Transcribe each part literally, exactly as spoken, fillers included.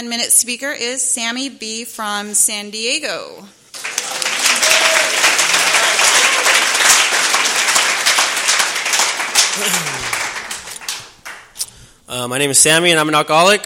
ten-minute speaker is Sammy B. from San Diego. Uh, my name is Sammy, and I'm an alcoholic.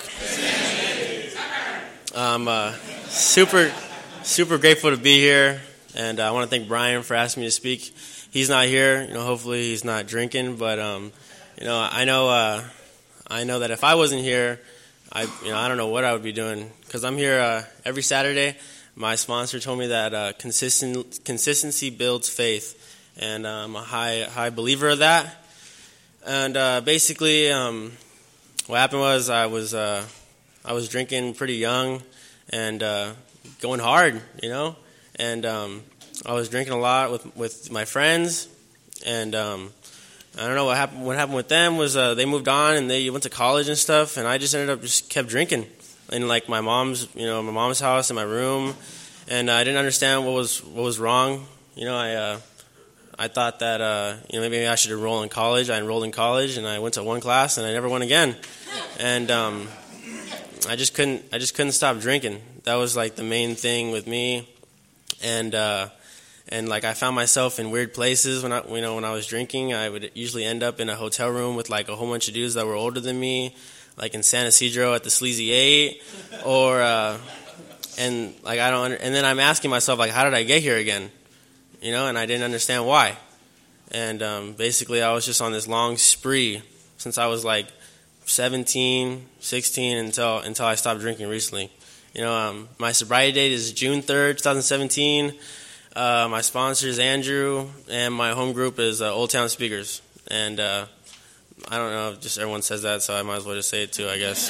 I'm uh, super, super grateful to be here, and uh, I want to thank Brian for asking me to speak. He's not here, you know. Hopefully, he's not drinking, but um, you know, I know, uh, I know that if I wasn't here, I, you know, I don't know what I would be doing, because I'm here uh, every Saturday. My sponsor told me that uh, consistent consistency builds faith, and uh, I'm a high, high believer of that. And uh, basically, um, what happened was I was, uh, I was drinking pretty young, and uh, going hard, you know, and um, I was drinking a lot with with my friends, and um, I don't know what happened. What happened with them was uh, they moved on and they went to college and stuff, and I just ended up just kept drinking in like my mom's, you know, my mom's house in my room, and I didn't understand what was what was wrong. You know, I uh, I thought that uh, you know maybe I should enroll in college. I enrolled in college, and I went to one class, and I never went again, and um, I just couldn't I just couldn't stop drinking. That was like the main thing with me, and. Uh, And like I found myself in weird places when I, you know, when I was drinking. I would usually end up in a hotel room with like a whole bunch of dudes that were older than me, like in San Isidro at the Sleazy Eight, or uh, and like I don't. Under, and then I'm asking myself like, how did I get here again? You know, and I didn't understand why. And um, basically, I was just on this long spree since I was like seventeen, sixteen until until I stopped drinking recently. You know, um, my sobriety date is June third, twenty seventeen. Uh, my sponsor is Andrew, and my home group is uh, Old Town Speakers. And uh, I don't know, just everyone says that, so I might as well just say it too, I guess.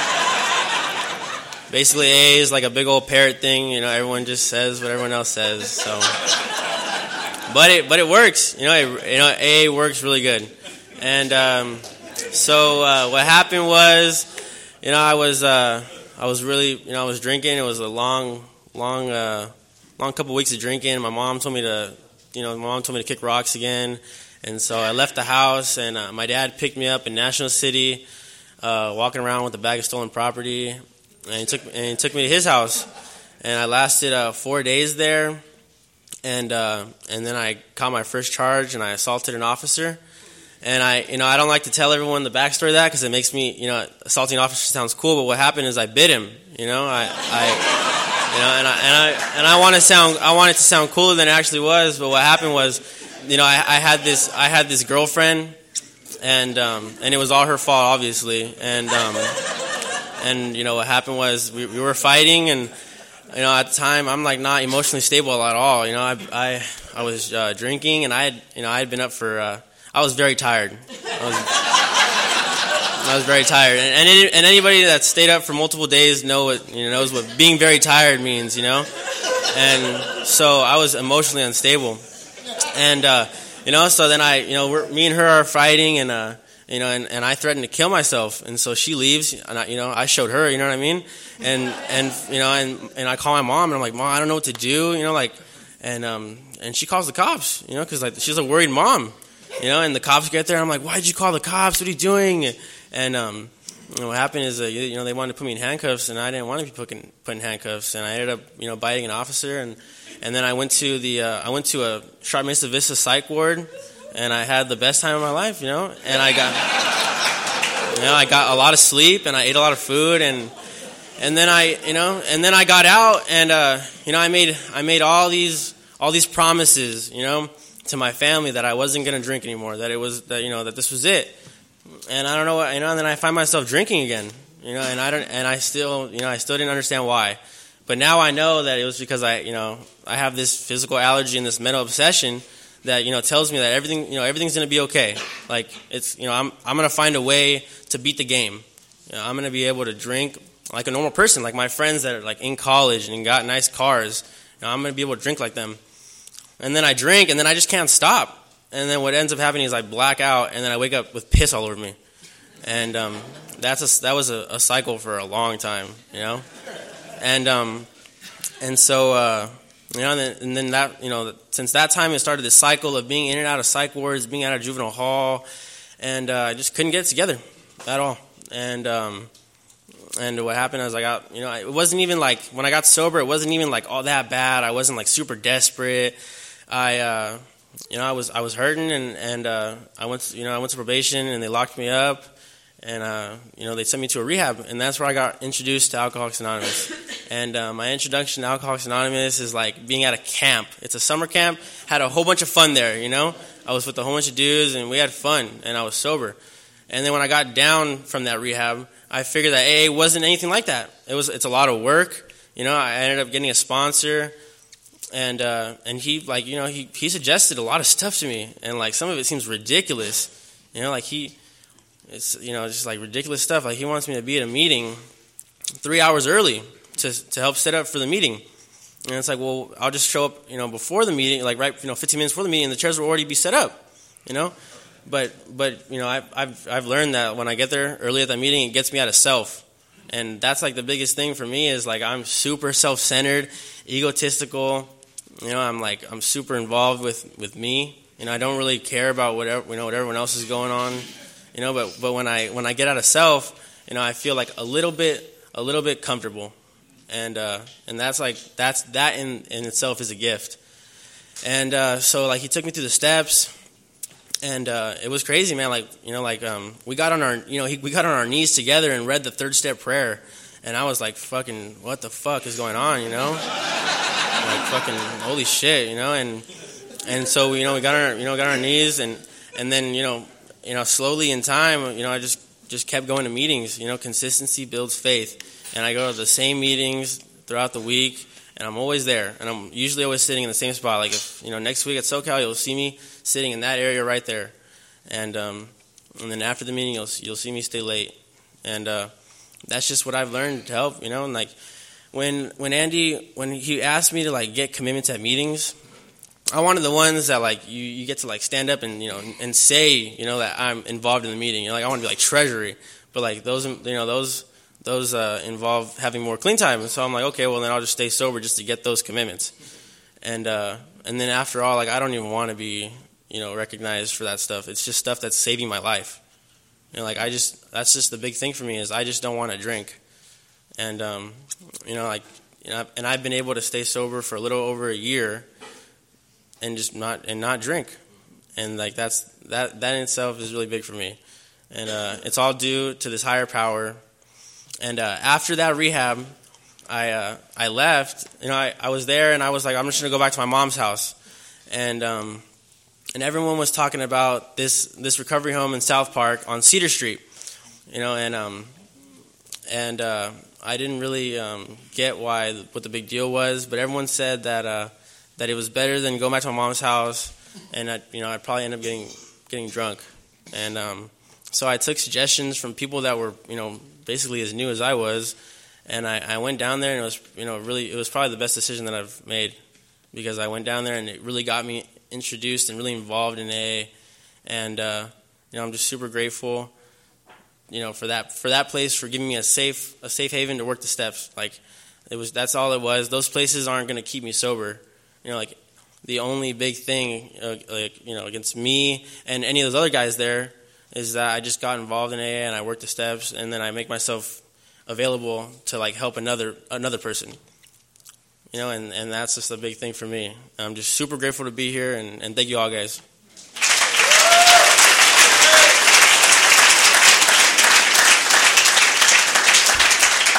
Basically, A is like a big old parrot thing. You know, everyone just says what everyone else says. So, but it but it works. You know, it, you know, A works really good. And um, so uh, what happened was, you know, I was uh, I was really, you know, I was drinking. It was a long, long. Uh, Long couple weeks of drinking. My mom told me to, you know, my mom told me to kick rocks again, and so I left the house. And uh, my dad picked me up in National City, uh, walking around with a bag of stolen property, and he took and he took me to his house. And I lasted uh, four days there, and uh, and then I caught my first charge, and I assaulted an officer. And I, you know, I don't like to tell everyone the backstory of that because it makes me, you know, assaulting an officer sounds cool. But what happened is I bit him. You know, I. I You know, and I and I and I want to sound I want it to sound cooler than it actually was, but what happened was, you know, I, I had this I had this girlfriend, and um, and it was all her fault, obviously, and um, and you know what happened was we, we were fighting, and you know at the time I'm like not emotionally stable at all. You know, I I I was uh, drinking, and I had you know I had been up for uh, I was very tired. I was, I was very tired, and and, it, and anybody that stayed up for multiple days know what you know knows what being very tired means, you know. And so I was emotionally unstable, and uh, you know, so then I, you know, we're, me and her are fighting, and uh, you know, and, and I threatened to kill myself, and so she leaves, and I, you know, I showed her, you know what I mean, and and you know, and and I call my mom, and I'm like, Mom, I don't know what to do, you know, like, and um, and she calls the cops, you know, because like she's a worried mom, you know, and the cops get there, and I'm like, why'd you call the cops? What are you doing? And um, you know, what happened is, uh, you, you know, they wanted to put me in handcuffs, and I didn't want to be put in, put in handcuffs, and I ended up, you know, biting an officer, and, and then I went to the, uh, I went to a Sharp Mesa Vista psych ward, and I had the best time of my life, you know, and I got, you know, I got a lot of sleep, and I ate a lot of food, and, and then I, you know, and then I got out, and, uh, you know, I made, I made all these, all these promises, you know, to my family that I wasn't going to drink anymore, that it was, that, you know, that this was it. And I don't know what, you know, and then I find myself drinking again, you know, and I don't, and I still, you know, I still didn't understand why. But now I know that it was because I, you know, I have this physical allergy and this mental obsession that, you know, tells me that everything, you know, everything's going to be okay. Like, it's, you know, I'm, I'm going to find a way to beat the game. You know, I'm going to be able to drink like a normal person, like my friends that are like in college and got nice cars. You know, I'm going to be able to drink like them. And then I drink, and then I just can't stop. And then what ends up happening is I black out, and then I wake up with piss all over me. And um, that's a, that was a, a cycle for a long time, you know. And um, and so uh, you know, and then, and then that you know, since that time it started this cycle of being in and out of psych wards, being out of juvenile hall, and uh, I just couldn't get it together at all. And um, And what happened is I got, you know, it wasn't even like, when I got sober, it wasn't even like all that bad. I wasn't like super desperate. I, uh, you know, I was I was hurting, and, and uh, I went to, you know, I went to probation, and they locked me up, and, uh, you know, they sent me to a rehab, and that's where I got introduced to Alcoholics Anonymous. And uh, my introduction to Alcoholics Anonymous is like being at a camp. It's a summer camp, had a whole bunch of fun there, you know. I was with a whole bunch of dudes, and we had fun, and I was sober. And then when I got down from that rehab, I figured that A A wasn't anything like that. It was it's a lot of work, you know. I ended up getting a sponsor. And uh, and he like you know he, he suggested a lot of stuff to me, and like some of it seems ridiculous, you know, like he it's you know just like ridiculous stuff. Like he wants me to be at a meeting three hours early to to help set up for the meeting, and it's like, well, I'll just show up, you know, before the meeting, like right you know fifteen minutes before the meeting, and the chairs will already be set up, you know. But but you know I've I've I've learned that when I get there early at that meeting, it gets me out of self, and that's like the biggest thing for me is like I'm super self-centered, egotistical. You know, I'm like I'm super involved with, with me. You know, I don't really care about whatever you know what everyone else is going on. You know, but but when I when I get out of self, you know, I feel like a little bit a little bit comfortable, and uh, and that's like that's that in, in itself is a gift. And uh, so like he took me through the steps, and uh, it was crazy, man. Like you know, like um, we got on our you know he, we got on our knees together and read the third step prayer, and I was like, fucking, what the fuck is going on? You know. Like fucking holy shit, you know, and and so you know we got on our, you know got on our knees, and and then you know you know slowly in time, you know I just just kept going to meetings. You know, consistency builds faith, and I go to the same meetings throughout the week, and I'm always there, and I'm usually always sitting in the same spot. Like if you know next week at SoCal, you'll see me sitting in that area right there, and um and then after the meeting, you'll you'll see me stay late, and uh, that's just what I've learned to help, you know, and like. When when Andy when he asked me to like get commitments at meetings, I wanted the ones that like you, you get to like stand up and you know and say you know that I'm involved in the meeting. You know, like I want to be like treasury, but like those you know those those uh, involve having more clean time. And so I'm like, okay, well then I'll just stay sober just to get those commitments. And uh, and then after all, like I don't even want to be you know recognized for that stuff. It's just stuff that's saving my life. You know, like I just that's just the big thing for me is I just don't want to drink. And, um, you know, like, you know, and I've been able to stay sober for a little over a year and just not, and not drink. And like, that's, that, that in itself is really big for me. And, uh, it's all due to this higher power. And, uh, after that rehab, I, uh, I left, you know, I, I was there and I was like, I'm just going to go back to my mom's house. And, um, and everyone was talking about this, this recovery home in South Park on Cedar Street, you know, and, um, and, uh, I didn't really um, get why what the big deal was, but everyone said that uh, that it was better than going back to my mom's house, and I, you know I'd probably end up getting getting drunk, and um, so I took suggestions from people that were you know basically as new as I was, and I, I went down there and it was you know really it was probably the best decision that I've made, because I went down there and it really got me introduced and really involved in A A, and uh, you know I'm just super grateful. You know, for that for that place for giving me a safe a safe haven to work the steps. Like it was that's all it was. Those places aren't going to keep me sober. You know, like the only big thing, uh, like you know, against me and any of those other guys there is that I just got involved in A A and I worked the steps, and then I make myself available to like help another another person. You know, and, and that's just a big thing for me. I'm just super grateful to be here, and, and thank you all guys.